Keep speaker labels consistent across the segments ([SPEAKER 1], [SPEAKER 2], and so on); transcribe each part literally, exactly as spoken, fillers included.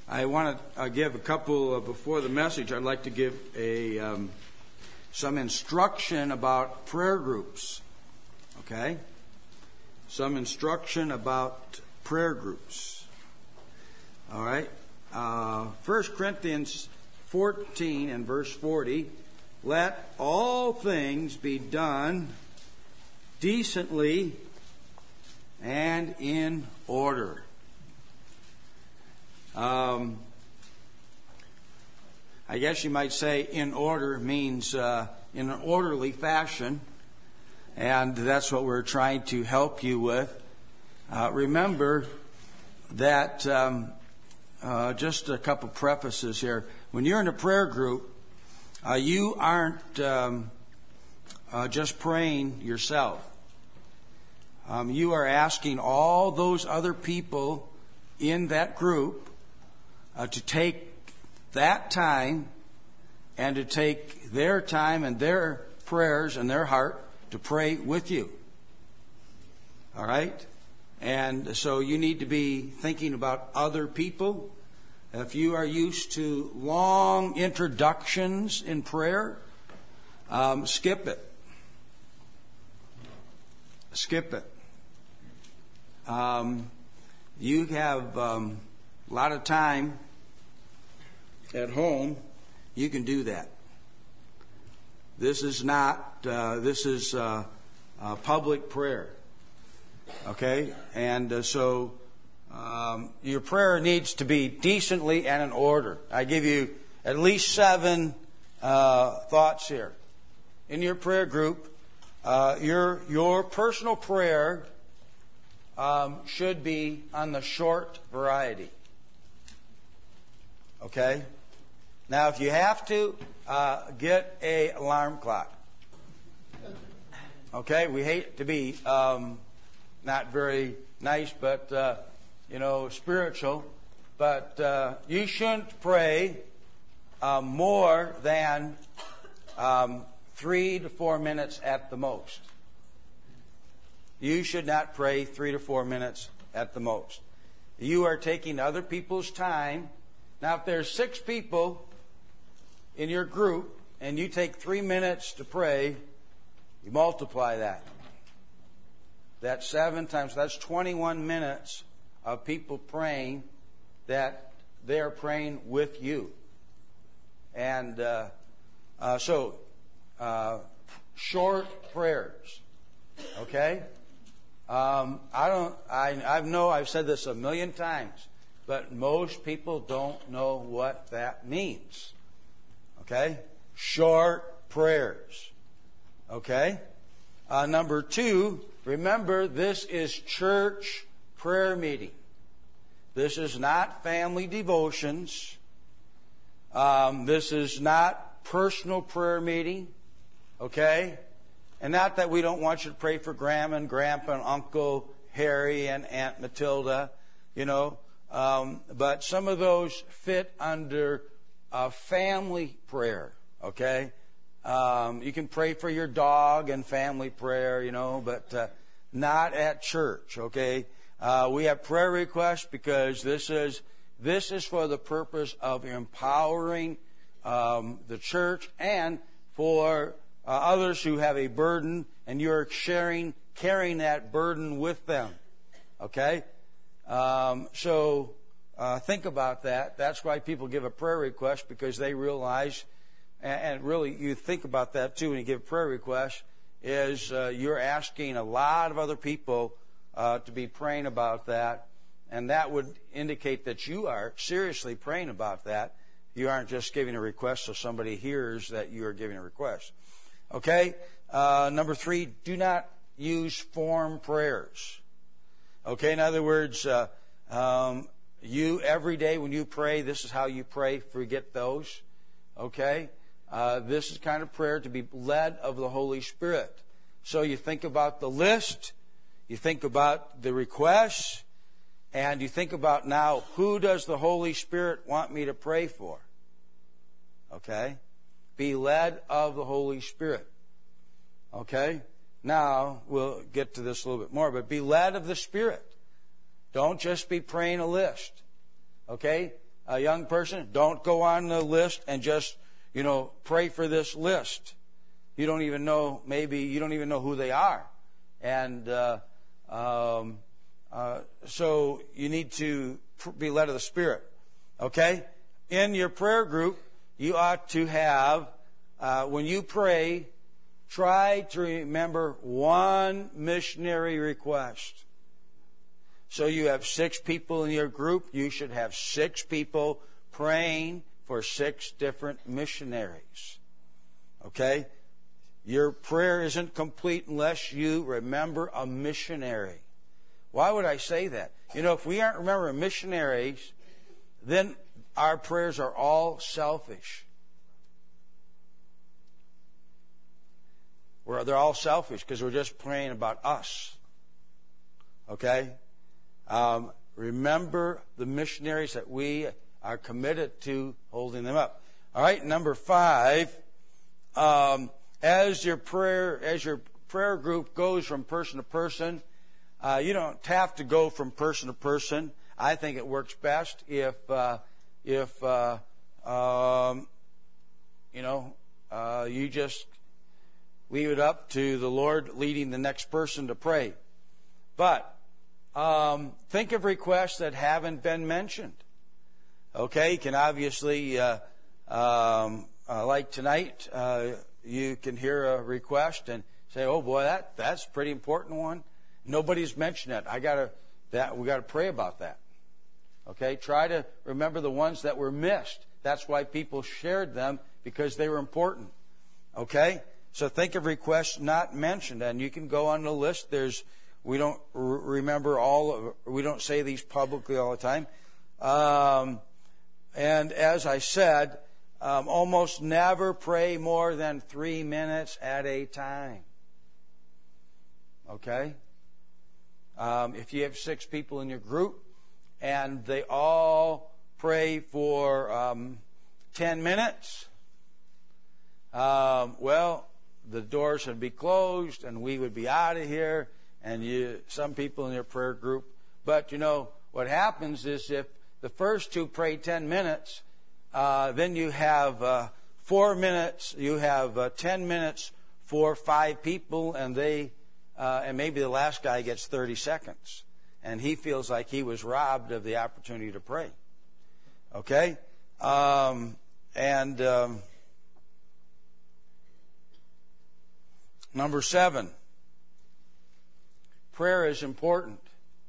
[SPEAKER 1] I want to uh, give a couple, uh, before the message, I'd like to give a um, some instruction about prayer groups. Okay? Some instruction about prayer groups. All right? Uh, First Corinthians fourteen and verse forty, let all things be done decently and in order. Um, I guess you might say in order means uh, in an orderly fashion, and that's what we're trying to help you with. Uh, remember that, um, uh, just a couple prefaces here. When you're in a prayer group, uh, you aren't um, uh, just praying yourself. Um, you are asking all those other people in that group Uh, to take that time and to take their time and their prayers and their heart to pray with you. All right? And so you need to be thinking about other people. If you are used to long introductions in prayer, um, skip it. Skip it. Um, you have um, a lot of time at home. You can do that. This is not, uh, this is uh, uh, public prayer. Okay? And uh, so um, your prayer needs to be decently and in order. I give you at least seven uh, thoughts here. In your prayer group, uh, your, your personal prayer um, should be on the short variety. Okay? Now, if you have to, uh, get a alarm clock. Okay? We hate to be um, not very nice, but, uh, you know, spiritual. But uh, you shouldn't pray uh, more than um, three to four minutes at the most. You should not pray three to four minutes at the most. You are taking other people's time. Now, if there's six people in your group and you take three minutes to pray, you multiply that. That's seven times, that's twenty-one minutes of people praying that they are praying with you. And uh, uh, so, uh, short prayers. Okay? Um, I don't, I, I know I've said this a million times, but most people don't know what that means. Okay? Short prayers. Okay? Uh, number two, remember this is church prayer meeting. This is not family devotions. Um, this is not personal prayer meeting. Okay? And not that we don't want you to pray for Grandma and Grandpa and Uncle Harry and Aunt Matilda, you know. Um, but some of those fit under uh, family prayer, okay? Um, you can pray for your dog and family prayer, you know, but uh, not at church, okay? Uh, we have prayer requests because this is this is for the purpose of empowering um, the church and for uh, others who have a burden, and you're sharing, carrying that burden with them, okay? Um, so uh, think about that. That's why people give a prayer request, because they realize, and, and really you think about that too when you give a prayer request, is uh, you're asking a lot of other people uh, to be praying about that, and that would indicate that you are seriously praying about that. You aren't just giving a request so somebody hears that you are giving a request. Okay? Uh, number three, do not use form prayers. Okay, in other words, uh, um, you every day when you pray, this is how you pray. Forget those. Okay, uh, this is kind of prayer to be led of the Holy Spirit. So you think about the list, you think about the requests, and you think about now, who does the Holy Spirit want me to pray for? Okay, be led of the Holy Spirit. Okay. Now, we'll get to this a little bit more, but be led of the Spirit. Don't just be praying a list. Okay? a young person, don't go on the list and just, you know, pray for this list. You don't even know, maybe you don't even know who they are. And uh, um, uh, so you need to be led of the Spirit. Okay? In your prayer group, you ought to have, uh, when you pray, try to remember one missionary request. So you have six people in your group. You should have six people praying for six different missionaries. Okay? Your prayer isn't complete unless you remember a missionary. Why would I say that? You know, if we aren't remembering missionaries, then our prayers are all selfish. We're, they're all selfish because we're just praying about us. Okay? Um, remember the missionaries that we are committed to holding them up. All right, number five, um, as your prayer as your prayer group goes from person to person, uh, you don't have to go from person to person. I think it works best if uh, if uh, um, you know uh, you just leave it up to the Lord leading the next person to pray. But Um, think of requests that haven't been mentioned. Okay, you can obviously, uh, um, uh, like tonight, uh, you can hear a request and say, "Oh boy, that that's a pretty important one. Nobody's mentioned it. I gotta that we gotta pray about that." Okay, try to remember the ones that were missed. That's why people shared them, because they were important. Okay, so think of requests not mentioned, and you can go on the list. There's We don't remember all of, we don't say these publicly all the time. Um, and as I said, um, almost never pray more than three minutes at a time. Okay? Um, if you have six people in your group and they all pray for um, ten minutes, um, well, the doors would be closed and we would be out of here. And you, some people in your prayer group. But, you know, what happens is if the first two pray ten minutes, uh, then you have uh, four minutes, you have uh, ten minutes for five people, and they, uh, and maybe the last guy gets thirty seconds. And he feels like he was robbed of the opportunity to pray. Okay? Um, and um, number seven. Prayer is important.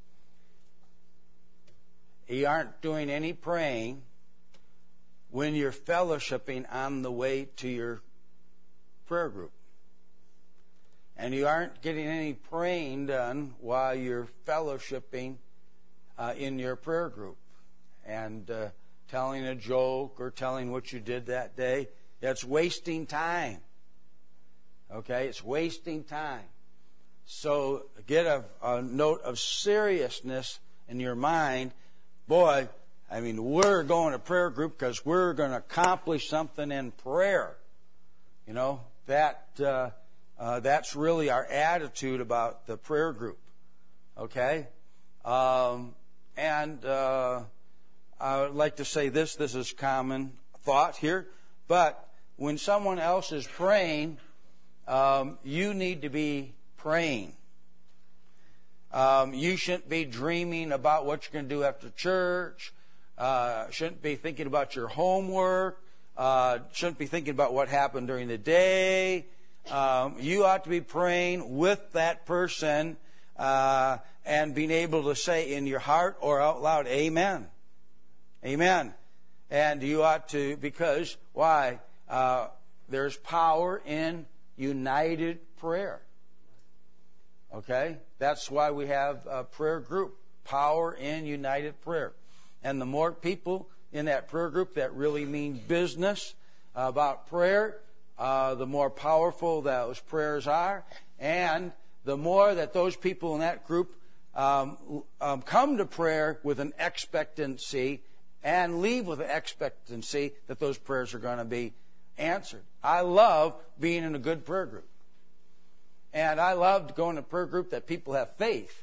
[SPEAKER 1] You aren't doing any praying when you're fellowshipping on the way to your prayer group. And you aren't getting any praying done while you're fellowshipping uh, in your prayer group. And uh, telling a joke or telling what you did that day, that's wasting time. Okay? It's wasting time. So get a, a note of seriousness in your mind. Boy, I mean, we're going to prayer group because we're going to accomplish something in prayer. You know, that uh, uh, that's really our attitude about the prayer group. Okay? Um, and uh, I would like to say this. This is common thought here. But when someone else is praying, um, you need to be praying. Um, you shouldn't be dreaming about what you're going to do after church. Uh, shouldn't be thinking about your homework. Uh, shouldn't be thinking about what happened during the day. Um, you ought to be praying with that person uh, and being able to say in your heart or out loud, "Amen, Amen." And you ought to, because why? Uh, there's power in united prayer. Okay? That's why we have a prayer group. Power in united prayer. And the more people in that prayer group that really mean business about prayer, uh, the more powerful those prayers are. And the more that those people in that group um, um, come to prayer with an expectancy and leave with an expectancy that those prayers are going to be answered. I love being in a good prayer group. And I love going to a prayer group that people have faith.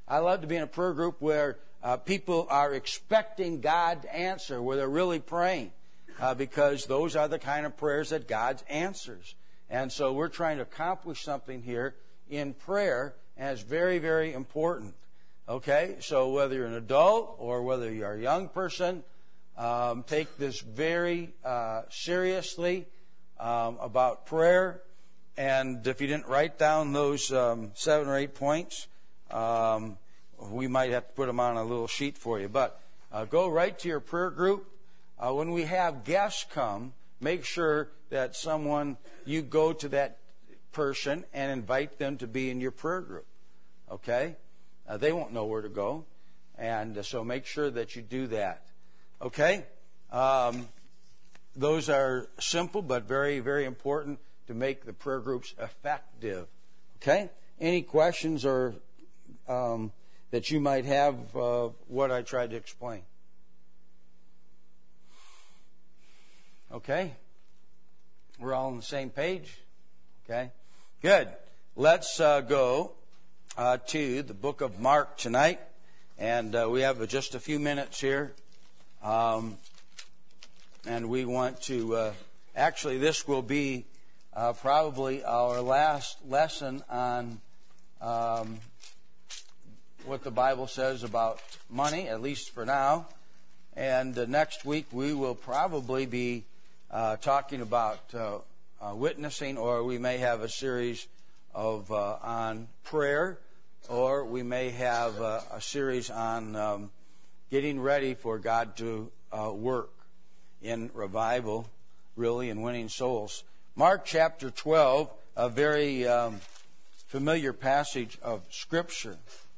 [SPEAKER 1] I love to be in a prayer group where uh, people are expecting God to answer, where they're really praying, uh, because those are the kind of prayers that God answers. And so we're trying to accomplish something here in prayer, and it's very, very important. Okay? So whether you're an adult or whether you're a young person, um, take this very uh, seriously um, about prayer. And if you didn't write down those um, seven or eight points, um, we might have to put them on a little sheet for you. But uh, go right to your prayer group. Uh, when we have guests come, make sure that someone, you go to that person and invite them to be in your prayer group. Okay? Uh, they won't know where to go. And uh, so make sure that you do that. Okay? Um, those are simple but very, very important to make the prayer groups effective. Okay? Any questions or um, that you might have of what I tried to explain? Okay? We're all on the same page? Okay? Good. Let's uh, go uh, to the book of Mark tonight. And uh, we have just a few minutes here. Um, and we want to... Uh, actually, this will be uh, probably our last lesson on um, what the Bible says about money, at least for now. And uh, next week we will probably be uh, talking about uh, uh, witnessing, or we may have a series of uh, on prayer, or we may have uh, a series on um, getting ready for God to uh, work in revival, really, in winning souls. Mark chapter twelve, a very um, familiar passage of Scripture.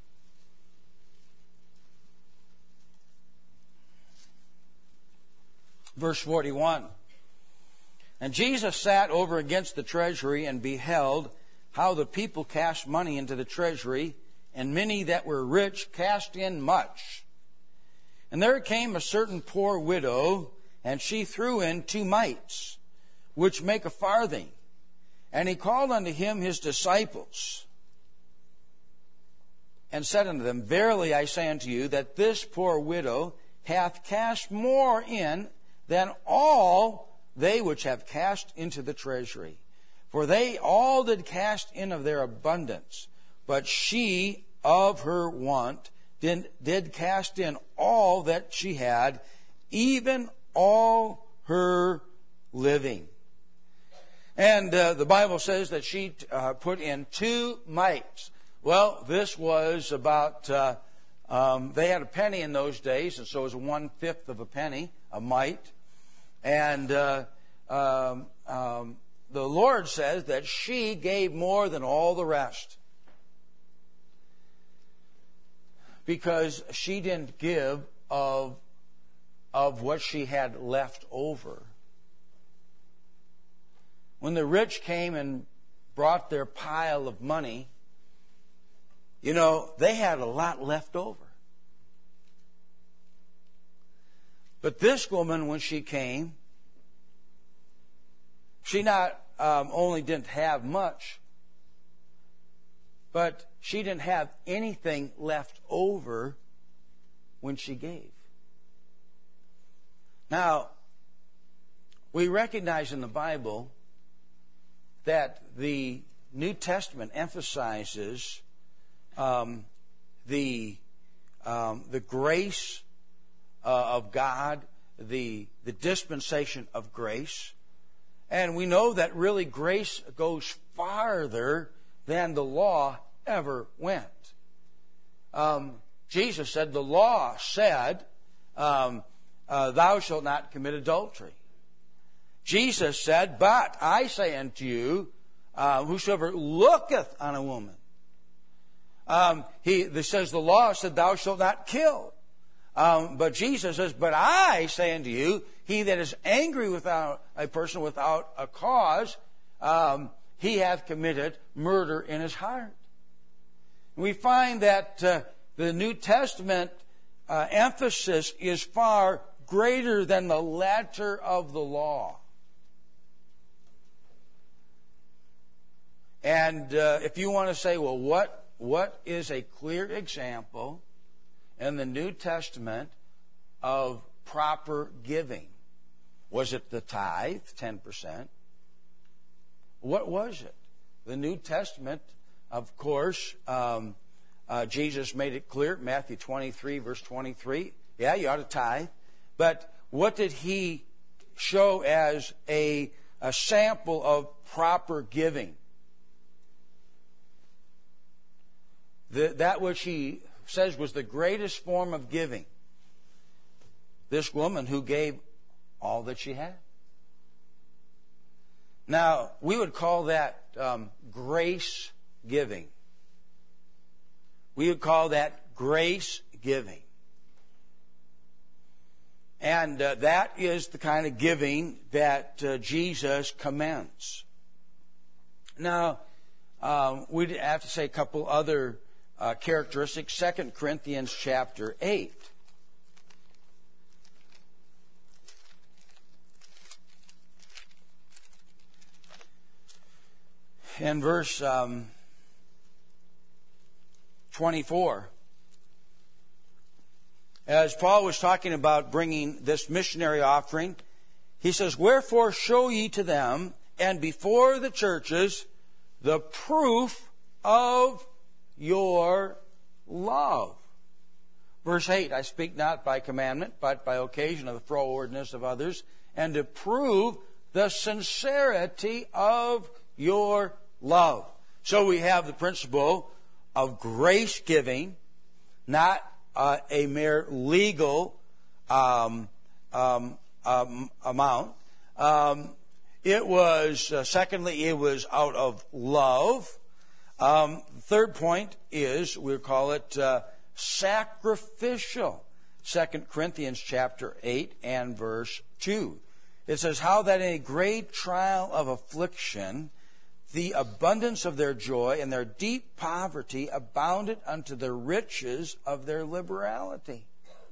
[SPEAKER 1] Verse forty-one. And Jesus sat over against the treasury and beheld how the people cast money into the treasury, and many that were rich cast in much. And there came a certain poor widow, and she threw in two mites, which make a farthing. And he called unto him his disciples, and said unto them, Verily I say unto you, that this poor widow hath cast more in than all they which have cast into the treasury. For they all did cast in of their abundance, but she of her want did, did cast in all that she had, even all her living. And uh, the Bible says that she uh, put in two mites. Well, this was about, uh, um, they had a penny in those days, and so it was one-fifth of a penny, a mite. And uh, um, um, the Lord says that she gave more than all the rest, because she didn't give of, of what she had left over. When the rich came and brought their pile of money, you know, they had a lot left over. But this woman, when she came, she not um, only didn't have much, but she didn't have anything left over when she gave. Now, we recognize in the Bible that the New Testament emphasizes um, the um, the grace uh, of God, the the dispensation of grace, and we know that really grace goes farther than the law ever went. Um, Jesus said, "The law said, um, uh, thou shalt not commit adultery." Jesus said, "But I say unto you, uh, whosoever looketh on a woman," um, he this says the law said, "Thou shalt not kill." Um, but Jesus says, "But I say unto you, he that is angry without a person without a cause, um, he hath committed murder in his heart." We find that uh, the New Testament uh, emphasis is far greater than the letter of the law. And uh, if you want to say, well, what what is a clear example in the New Testament of proper giving? Was it the tithe, ten percent? What was it? The New Testament, of course, um, uh, Jesus made it clear, Matthew twenty-three, verse twenty-three. Yeah, you ought to tithe. But what did he show as a, a sample of proper giving? The, that which he says was the greatest form of giving. This woman who gave all that she had. Now, we would call that um, grace giving. We would call that grace giving. And uh, that is the kind of giving that uh, Jesus commends. Now, um, we'd have to say a couple other uh, characteristics. Second Corinthians chapter eight. In verse um, twenty-four, as Paul was talking about bringing this missionary offering, he says, "Wherefore show ye to them, and before the churches, the proof of your love." Verse eight, "I speak not by commandment, but by occasion of the frowardness of others, and to prove the sincerity of your love." So we have the principle of grace giving, not uh, a mere legal um, um, um, amount. Um, it was, uh, secondly, it was out of love. Um, third point is, we call it uh, sacrificial. Second Corinthians chapter eight and verse two. It says, "How that in a great trial of affliction, the abundance of their joy and their deep poverty abounded unto the riches of their liberality."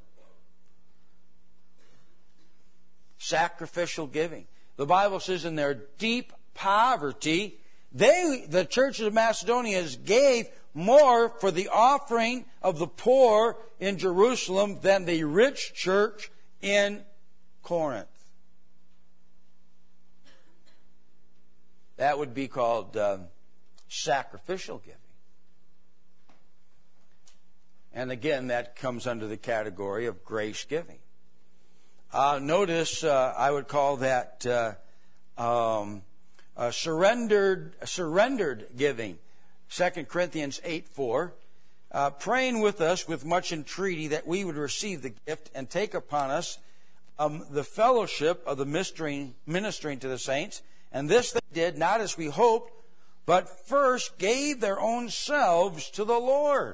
[SPEAKER 1] Sacrificial giving. The Bible says in their deep poverty, they, the churches of Macedonia, gave more for the offering of the poor in Jerusalem than the rich church in Corinth. That would be called um, sacrificial giving. And again, that comes under the category of grace giving. Uh, notice, uh, I would call that uh, um, uh, surrendered surrendered giving. Second Corinthians eight four. Uh, "praying with us with much entreaty that we would receive the gift and take upon us um, the fellowship of the ministering, ministering to the saints. And this they did, not as we hoped, but first gave their own selves to the Lord."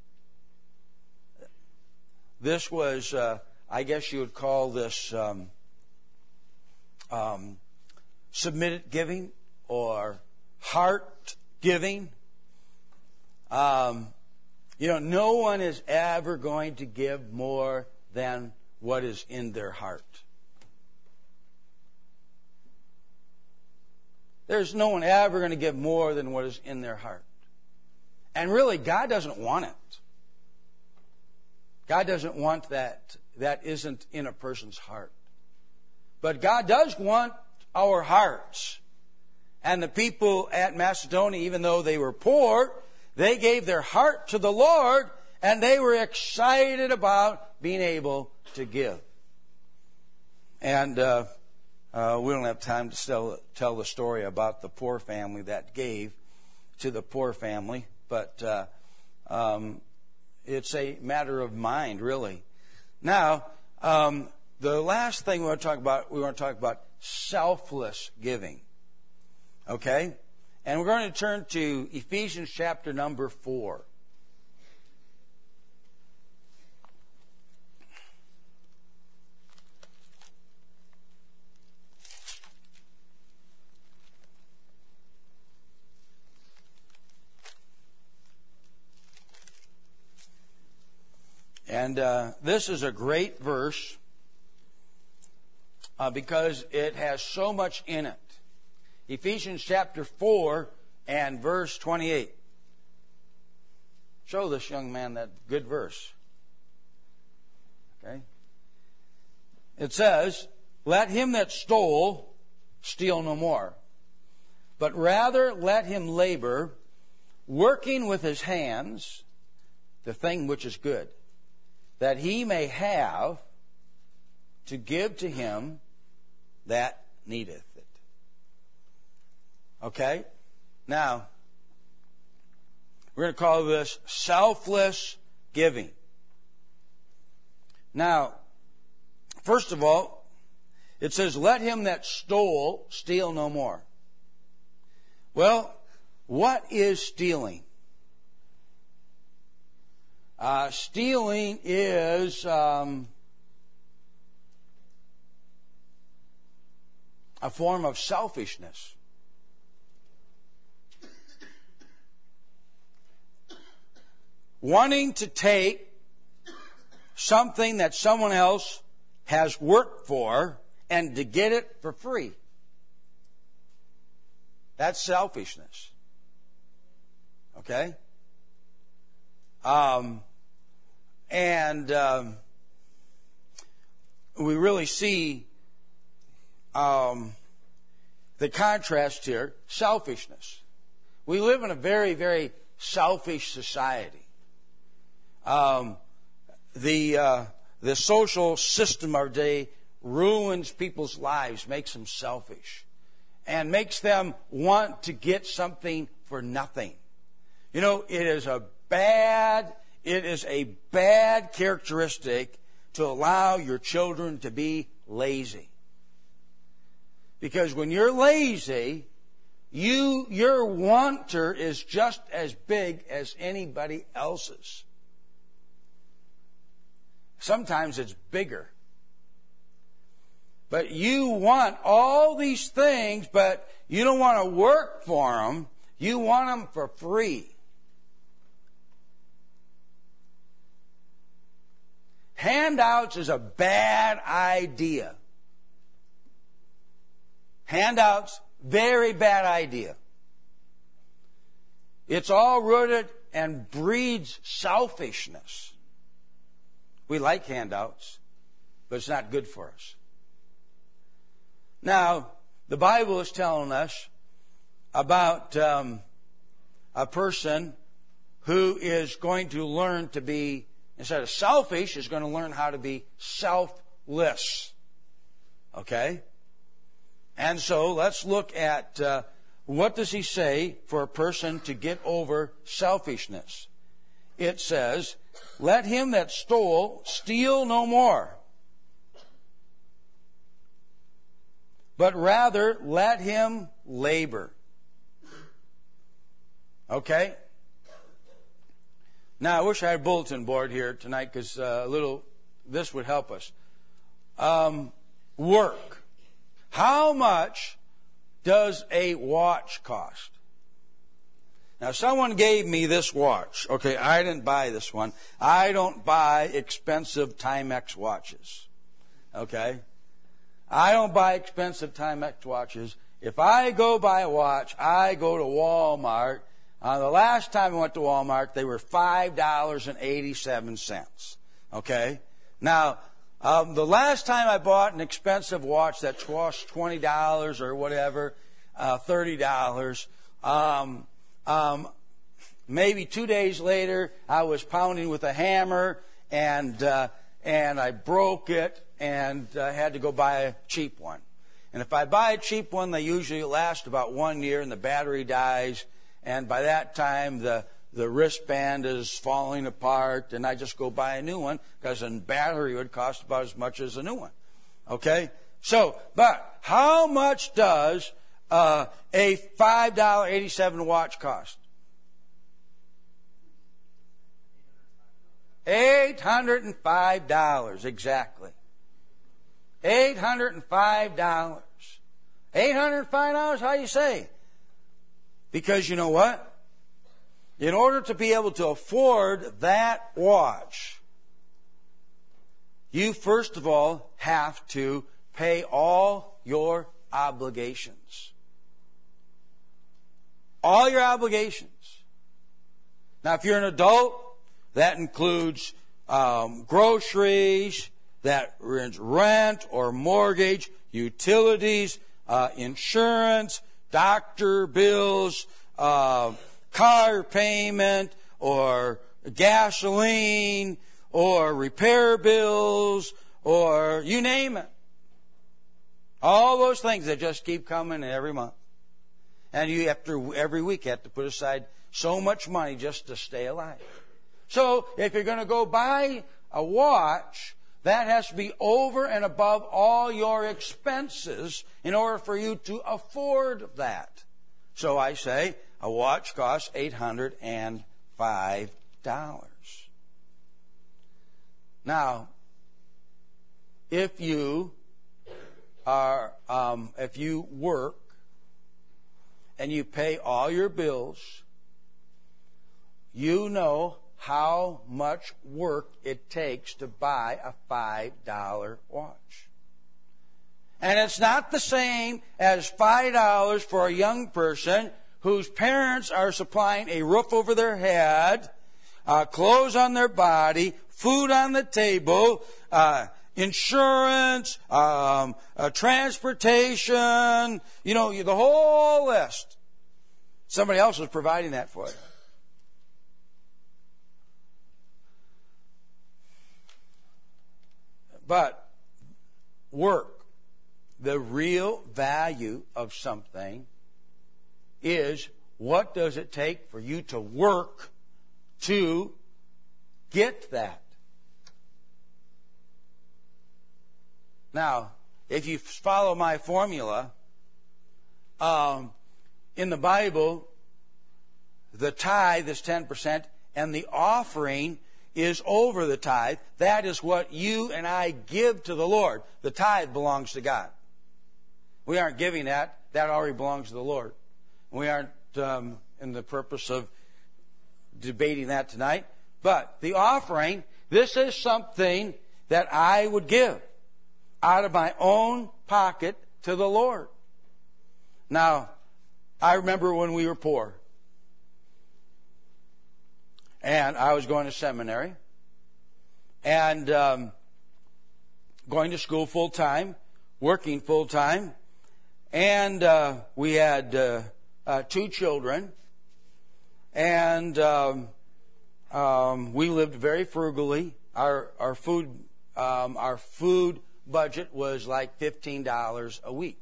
[SPEAKER 1] This was, uh, I guess you would call this um, um, submitted giving or heart giving. Um, you know, no one is ever going to give more than what is in their heart. There's no one ever going to give more than what is in their heart. And really, God doesn't want it. God doesn't want that. That isn't in a person's heart. But God does want our hearts. And the people at Macedonia, even though they were poor, they gave their heart to the Lord, and they were excited about being able to give. And uh, uh, we don't have time to tell, tell the story about the poor family that gave to the poor family, but uh, um, it's a matter of mind, really. Now, um, the last thing we want to talk about, we want to talk about selfless giving. Okay? And we're going to turn to Ephesians chapter number four. And uh, this is a great verse uh, because it has so much in it. Ephesians chapter four and verse twenty-eight. show this young man that good verse. Okay? It says, let him that stole steal no more, but rather let him labor, working with his hands the thing which is good, that he may have to give to him that needeth it. Okay? Now, we're going to call this selfless giving. Now, first of all, it says, let him that stole steal no more. Well, what is stealing? Uh, stealing is um, a form of selfishness. Wanting to take something that someone else has worked for and to get it for free. That's selfishness. Okay? Um, and um, we really see um, the contrast here, selfishness. We live in a very, very selfish society. Um, the uh, the social system of our day ruins people's lives, makes them selfish, and makes them want to get something for nothing. You know, it is a bad, it is a bad characteristic to allow your children to be lazy. Because when you're lazy, you your wanter is just as big as anybody else's. Sometimes it's bigger. But you want all these things, but you don't want to work for them. You want them for free. Handouts is a bad idea. Handouts, very bad idea. It's all rooted and breeds selfishness. We like handouts, but it's not good for us. Now, the Bible is telling us about um, a person who is going to learn to be, instead of selfish, is going to learn how to be selfless. Okay? And so let's look at uh, what does he say for a person to get over selfishness. It says, let him that stole steal no more, but rather let him labor. Okay? Now, I wish I had a bulletin board here tonight because uh, a little, this would help us. Um, work. How much does a watch cost? Now, someone gave me this watch. Okay, I didn't buy this one. I don't buy expensive Timex watches. Okay? I don't buy expensive Timex watches. If I go buy a watch, I go to Walmart. Uh, the last time I went to Walmart, they were five dollars and eighty-seven cents. Okay? Now, um, the last time I bought an expensive watch that cost twenty dollars or whatever, uh, thirty dollars, um, um, maybe two days later, I was pounding with a hammer and uh, and I broke it and uh, had to go buy a cheap one. And if I buy a cheap one, they usually last about one year and the battery dies. And by that time, the, the wristband is falling apart and I just go buy a new one because a battery would cost about as much as a new one. Okay? So, but how much does uh, a five dollars and eighty-seven cents watch cost? eight hundred five dollars, exactly. eight hundred five dollars. eight hundred five dollars, how do you say? Because you know what? In order to be able to afford that watch, you first of all have to pay all your obligations. All your obligations. Now, if you're an adult, that includes um, groceries, that means rent or mortgage, utilities, uh, insurance, doctor bills, uh, car payment, or gasoline, or repair bills, or you name it. All those things that just keep coming every month. And you have to, every week, you have to put aside so much money just to stay alive. So, if you're going to go buy a watch, that has to be over and above all your expenses in order for you to afford that. So I say, a watch costs eight hundred five dollars. Now, if you are, um, if you work and you pay all your bills, you know how much work it takes to buy a five dollar watch. And it's not the same as five dollars for a young person whose parents are supplying a roof over their head, uh, clothes on their body, food on the table, uh, insurance, um, uh, transportation, you know, the whole list. Somebody else is providing that for you. But work, the real value of something is, what does it take for you to work to get that? Now, if you follow my formula, um, in the Bible, the tithe is ten percent and the offering is over the tithe. That is what you and I give to the Lord. The tithe belongs to God. We aren't giving that. That already belongs to the Lord. We aren't um, in the purpose of debating that tonight. But the offering, this is something that I would give out of my own pocket to the Lord. Now, I remember when we were poor. And I was going to seminary. And um, going to school full time. Working full time. And uh, we had uh, uh, two children. And um, um, we lived very frugally. Our our food um, our food budget was like fifteen dollars a week.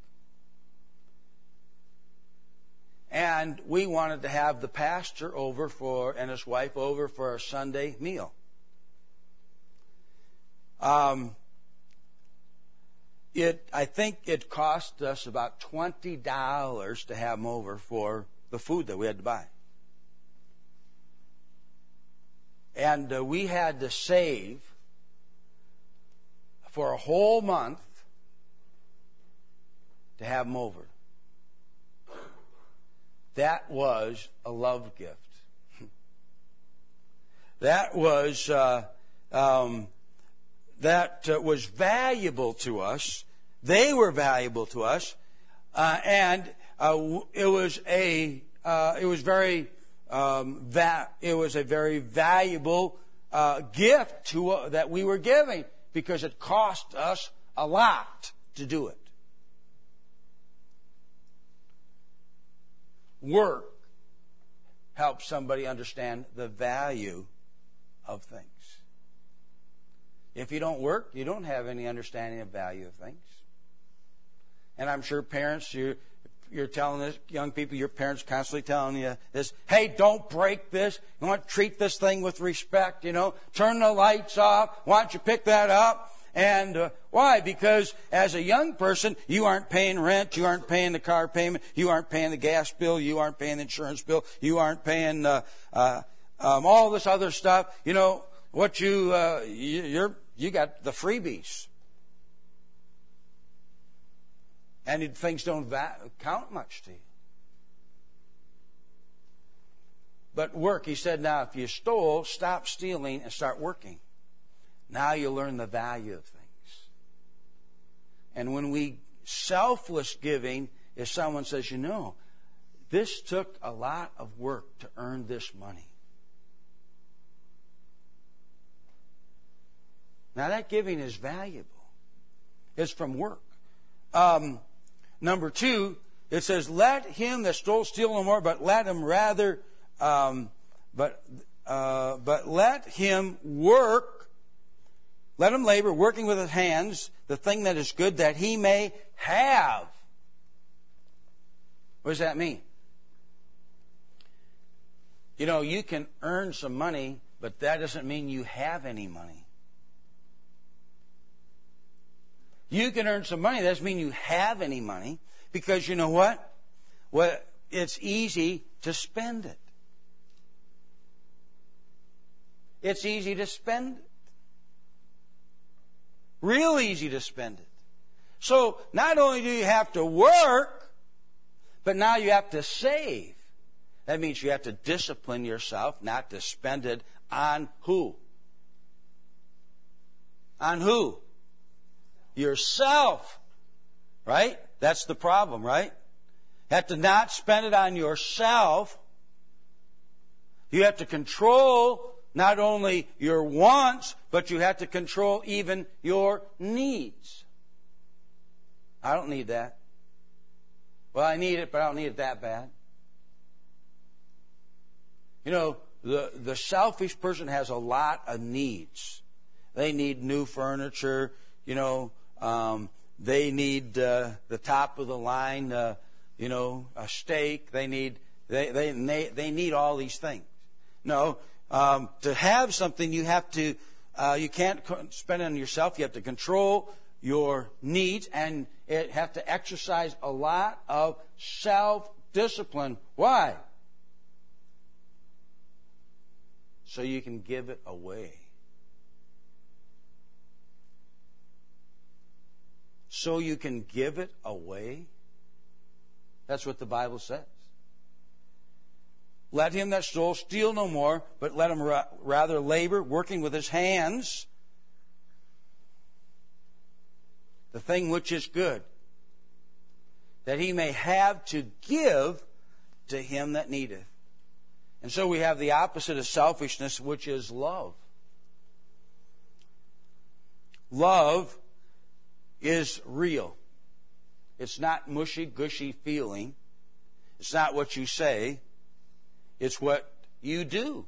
[SPEAKER 1] And we wanted to have the pastor over for and his wife over for a Sunday meal. Um, it I think it cost us about twenty dollars to have them over for the food that we had to buy. And uh, we had to save for a whole month to have them over. That was a love gift. That was uh, um, that uh, was valuable to us. They were valuable to us, uh, and uh, it was a uh, it was very um, va- it was a very valuable uh, gift to uh, that we were giving, because it cost us a lot to do it. Work helps somebody understand the value of things. If you don't work, you don't have any understanding of value of things. And I'm sure parents, you're, you're telling this, young people, your parents constantly telling you this, hey, don't break this. You want to treat this thing with respect, you know. Turn the lights off. Why don't you pick that up? And uh, why? Because as a young person, you aren't paying rent, you aren't paying the car payment, you aren't paying the gas bill, you aren't paying the insurance bill, you aren't paying uh, uh, um, all this other stuff. You know what you uh, you you're, you got the freebies, and things don't va- count much to you. But work, he said. Now, if you stole, stop stealing and start working. Now you learn the value of things. And when we, selfless giving is someone says, you know, this took a lot of work to earn this money. Now that giving is valuable. It's from work. Um, number two, it says, let him that stole steal no more, but let him rather, um, but uh, but let him work, let him labor, working with his hands, the thing that is good, that he may have. What does that mean? You know, you can earn some money, but that doesn't mean you have any money. You can earn some money, that doesn't mean you have any money, because you know what? Well, it's easy to spend it. It's easy to spend it. Real easy to spend it. So, not only do you have to work, but now you have to save. That means you have to discipline yourself not to spend it on who? On who? Yourself. Right? That's the problem, right? You have to not spend it on yourself. You have to control not only your wants, but you have to control even your needs. I don't need that. Well, I need it, but I don't need it that bad. You know, the, the selfish person has a lot of needs. They need new furniture, you know, um, they need uh, the top of the line, uh, you know, a steak. They need they they they, they need all these things. No, um, to have something, you have to uh, you can't spend it on yourself. You have to control your needs, and it have to exercise a lot of self-discipline. Why? So you can give it away. So you can give it away? That's what the Bible says. Let him that stole steal no more, but let him ra- rather labor, working with his hands, the thing which is good, that he may have to give to him that needeth. And so we have the opposite of selfishness, which is love. Love is real. It's not mushy-gushy feeling. It's not what you say. It's what you do.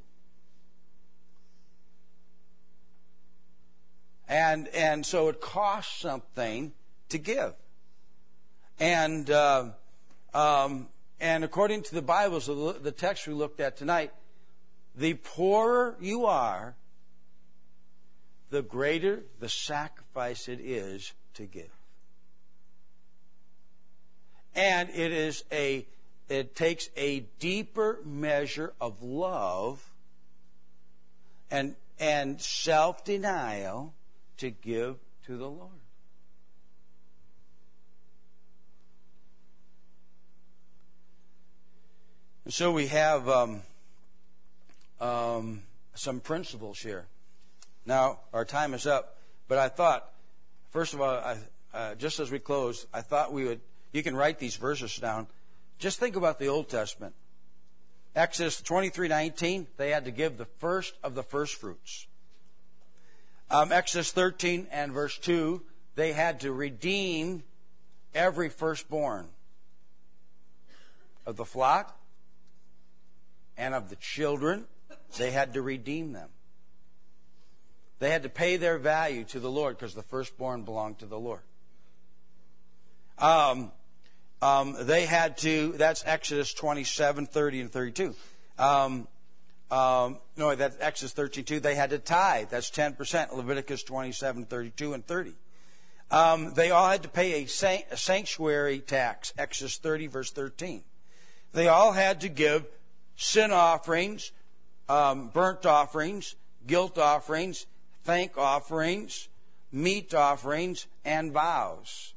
[SPEAKER 1] And and so it costs something to give. And uh, um, and according to the Bible, so the, the text we looked at tonight, the poorer you are, the greater the sacrifice it is to give. And it is a it takes a deeper measure of love and and self-denial to give to the Lord. And so we have um, um, some principles here. Now, our time is up, but I thought, first of all, I, uh, just as we close, I thought we would, you can write these verses down. Just think about the Old Testament. Exodus twenty-three nineteen, they had to give the first of the first fruits. Um, Exodus thirteen and verse two, they had to redeem every firstborn of the flock and of the children. They had to redeem them. They had to pay their value to the Lord because the firstborn belonged to the Lord. Um, um, they had to, that's Exodus twenty-seven, thirty, and thirty-two. Um, um, no, that's Exodus thirteen two. They had to tithe. That's ten percent. Leviticus twenty-seven, thirty-two, and thirty. Um, they all had to pay a, san- a sanctuary tax. Exodus thirty, verse thirteen. They all had to give sin offerings, um, burnt offerings, guilt offerings, thank offerings, meat offerings, and vows.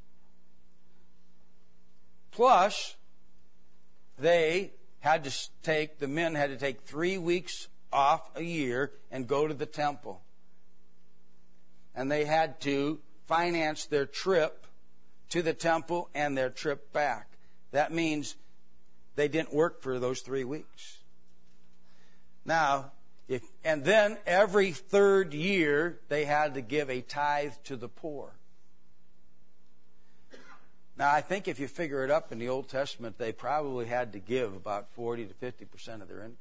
[SPEAKER 1] Plus, they had to take, the men had to take three weeks off a year and go to the temple. And they had to finance their trip to the temple and their trip back. That means they didn't work for those three weeks. Now, If, and then every third year they had to give a tithe to the poor. Now, I think if you figure it up in the Old Testament, they probably had to give about forty to fifty percent of their income.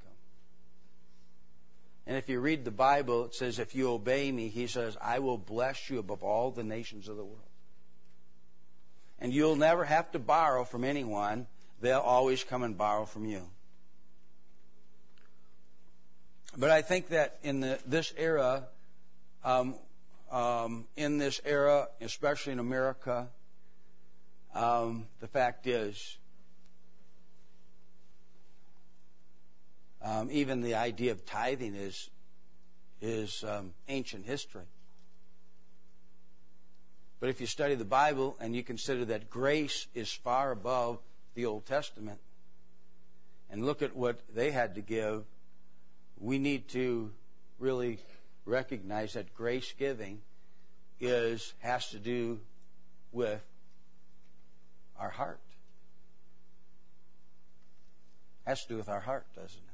[SPEAKER 1] And if you read the Bible, it says, if you obey me, he says, I will bless you above all the nations of the world. And you'll never have to borrow from anyone. They'll always come and borrow from you. But I think that in the, this era, um, um, in this era, especially in America, um, the fact is, um, even the idea of tithing is is um, ancient history. But if you study the Bible and you consider that grace is far above the Old Testament, and look at what they had to give, we need to really recognize that grace giving is has to do with our heart. Has to do with our heart, doesn't it?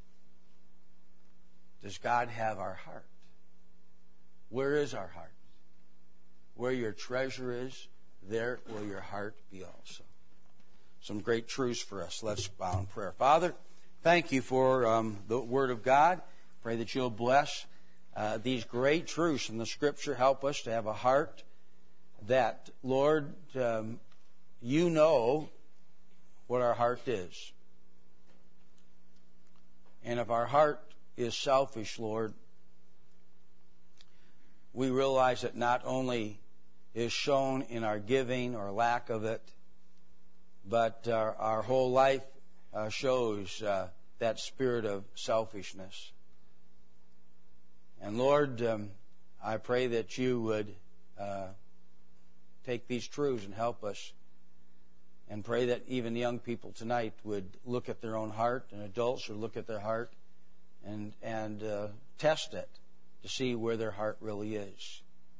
[SPEAKER 1] Does God have our heart? Where is our heart? Where your treasure is, there will your heart be also. Some great truths for us. Let's bow in prayer. Father, thank you for um, the Word of God. Pray that you'll bless uh, these great truths from the Scripture. Help us to have a heart that, Lord, um, you know what our heart is. And if our heart is selfish, Lord, we realize that not only is shown in our giving or lack of it, but our, our whole life uh, shows uh, that spirit of selfishness. And Lord, um, I pray that you would uh, take these truths and help us, and pray that even young people tonight would look at their own heart, and adults would look at their heart and and uh, test it to see where their heart really is.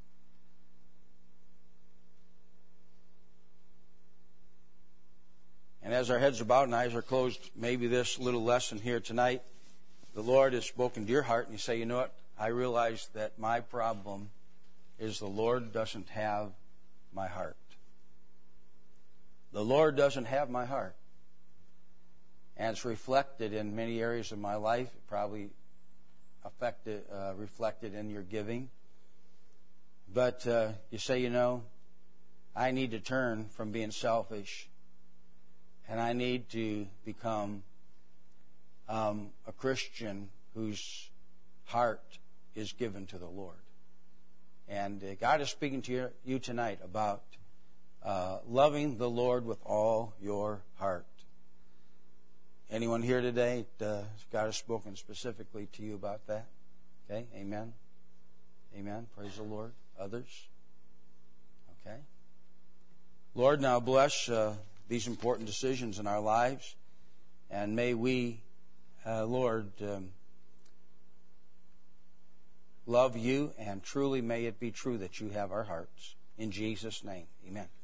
[SPEAKER 1] And as our heads are bowed and eyes are closed, maybe this little lesson here tonight, the Lord has spoken to your heart, and you say, you know what, I realize that my problem is the Lord doesn't have my heart. The Lord doesn't have my heart. And it's reflected in many areas of my life, probably affected, uh, reflected in your giving. But uh, you say, you know, I need to turn from being selfish, and I need to become um, a Christian whose heart is given to the Lord. And uh, God is speaking to you, you tonight about uh, loving the Lord with all your heart. Anyone here today, uh, God has spoken specifically to you about that? Okay, amen. Amen. Praise the Lord. Others? Okay. Lord, now bless uh, these important decisions in our lives, and may we, uh, Lord, um, love you, and truly may it be true that you have our hearts. In Jesus' name, amen.